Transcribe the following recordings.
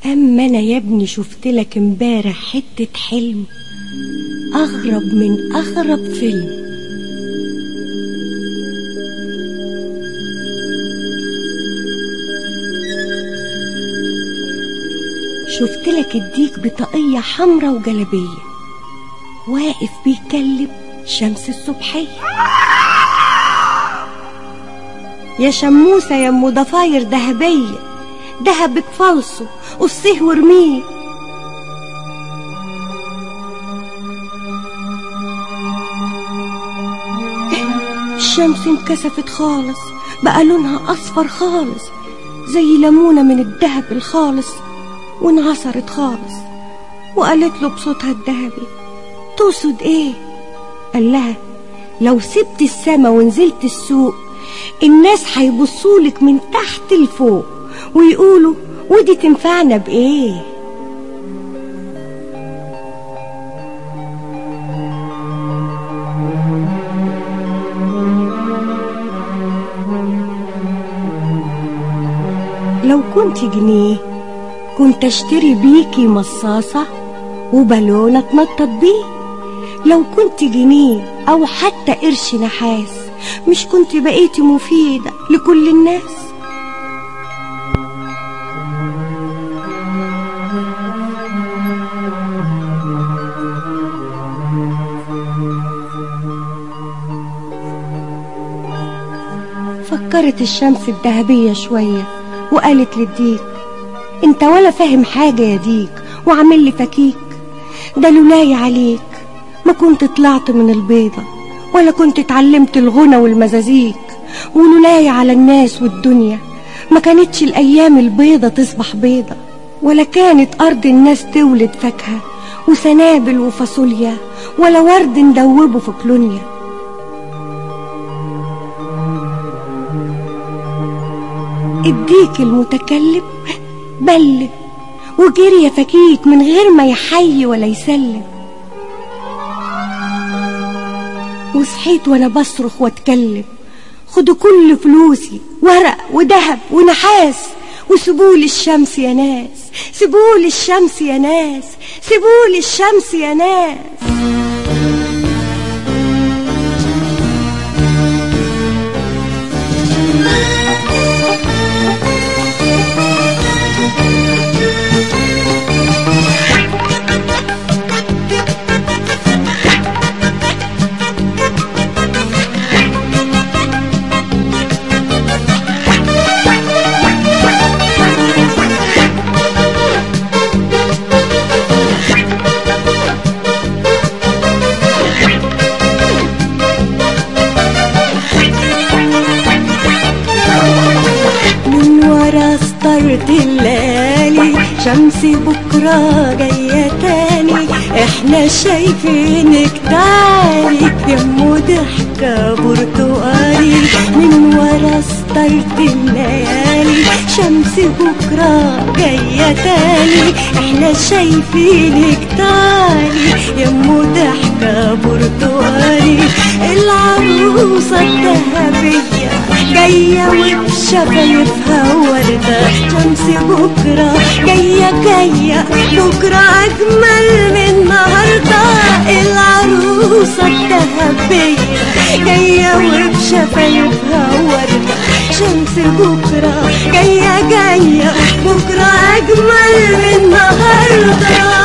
اما انا يا ابني شفتلك امبارح حتة حلم اغرب من اغرب فيلم. شفتلك الديك بطاقية حمرا وجلبية واقف بيكلم شمس الصبحية. يا شموسة يا ام ضفاير ذهبية، دهبك فالصو قصيه وارميه. الشمس انكسفت خالص، بقى لونها اصفر خالص زي ليمونة من الدهب الخالص، وانعصرت خالص. وقالت له بصوتها الذهبي: تقصد ايه؟ قال لها: لو سبت السما ونزلت السوق الناس هيبصولك من تحت لفوق ويقولوا ودي تنفعنا بايه؟ لو كنت جنيه كنت اشتري بيكي مصاصة وبالونة اتنطط بيه. لو كنت جنيه او حتى قرش نحاس مش كنت بقيتي مفيدة لكل الناس. فكرت الشمس الذهبية شوية وقالت للديك: انت ولا فاهم حاجة يا ديك وعامل لي فكيك، ده لولاي عليك ما كنت طلعت من البيضة ولا كنت اتعلمت الغنى والمزازيك، ولولاي على الناس والدنيا ما كانتش الايام البيضة تصبح بيضة، ولا كانت ارض الناس تولد فاكهة وسنابل وفاصوليا ولا ورد ندوبه في كلونيا. الديك المتكلم بل وجري يا فكيك من غير ما يحيي ولا يسلم. وصحيت وانا بصرخ واتكلم: خدوا كل فلوسي ورق وذهب ونحاس وسيبولي الشمس يا ناس، سيبولي الشمس يا ناس، سيبولي الشمس يا ناس. الليالي شمسي بكرة جاية تاني، احنا شايفينك تعالي يمو ضحكة برتقالي. من ورا ستارة الليالي شمسي بكرة جاية تاني، احنا شايفينك تعالي يمو ضحكة برتقالي. العروسة الذهبية جاية وبشفايفها وردة، شمس بكرة جاية جاية بكرة أجمل من النهاردة. العروسة الذهبية جاية وبشفايفها وردة، شمس بكرة جاية جاية بكرة أجمل من النهاردة.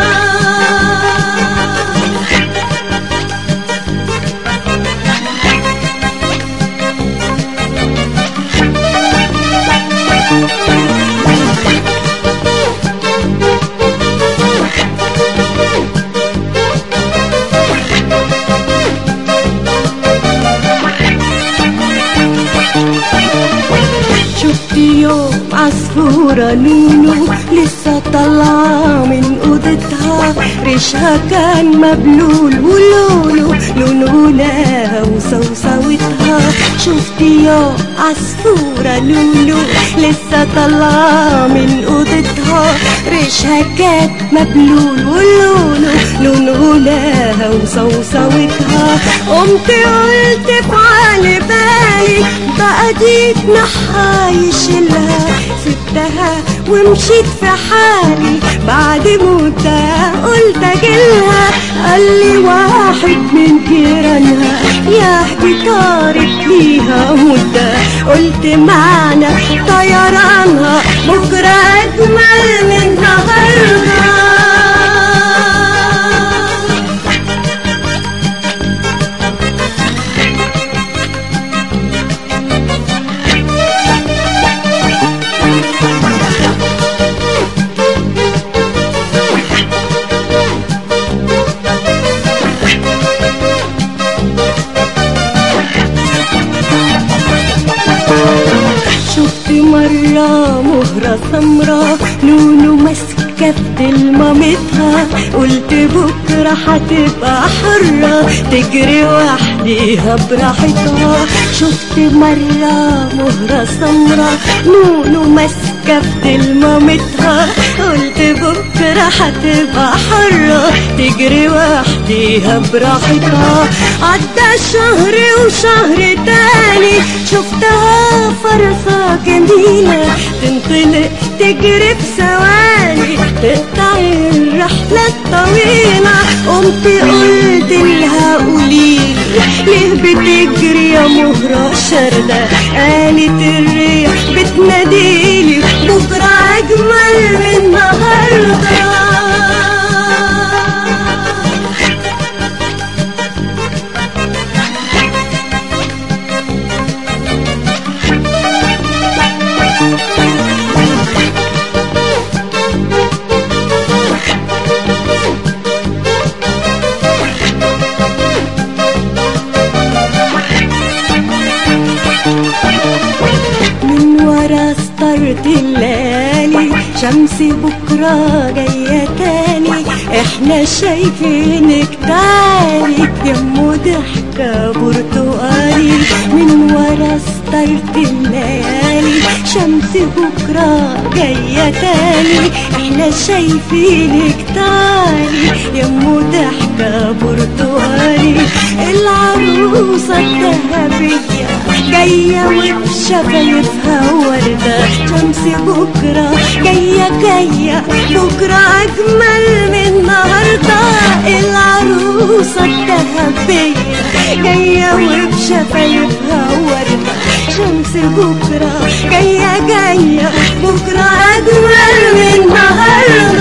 عصفورة لولو لسه طالعة من أوضتها، ريشها كان مبلول ولولو لونه لها وصوصوتها. شفتي يا عصفورة لولو لسه طالعة من أوضتها، ريشها كان مبلول ولولو لونه لها وصوصوتها. قمت قلت في عالي بالي بقى دي جناحها يشيلها، سبتها ومشيت في حالي، بعد موتها قلت اجيلها، قال لي واحد من جيرانها يا طارت ليها مدة، قلت معنى طيرانها بكرة أجمل من نهارها. شفت مرة مهرة سمرة نونو ماسكة في مامتها، قلت بكرة هتبقى حرة تجري وحديها براحتها. شفت مرة مهرة سمرة نونو ماسكة في مامتها، قلت بكرة هتبقى حرة تجري وحديها براحتها. عدى شهر وشهر تاني شفتها فرصة جميلة تنطلق تجري في ثواني تقطع الرحلة الطويلة. قمت قلت لها قوليلي ليه بتجري يا مهرة شاردة، قالت الريح بتناديلي بكرة أجمل من النهاردة. سترت الليالي شمس بكرة جاية تاني، احنا شايفينك تعالي يمو ضحكة برتقالي. من ورا سترت الليالي شمس بكرة جاية تاني، احنا شايفينك تعالي يمو ضحكة برتقالي. العروسة الذهبية جاية وبشفايفها وردة، شمس بكرة جاية جاية بكرة أجمل من النهاردة. العروسة الذهبية جاية وبشفايفها وردة، شمس بكرة جاية جاية بكرة أجمل من النهاردة.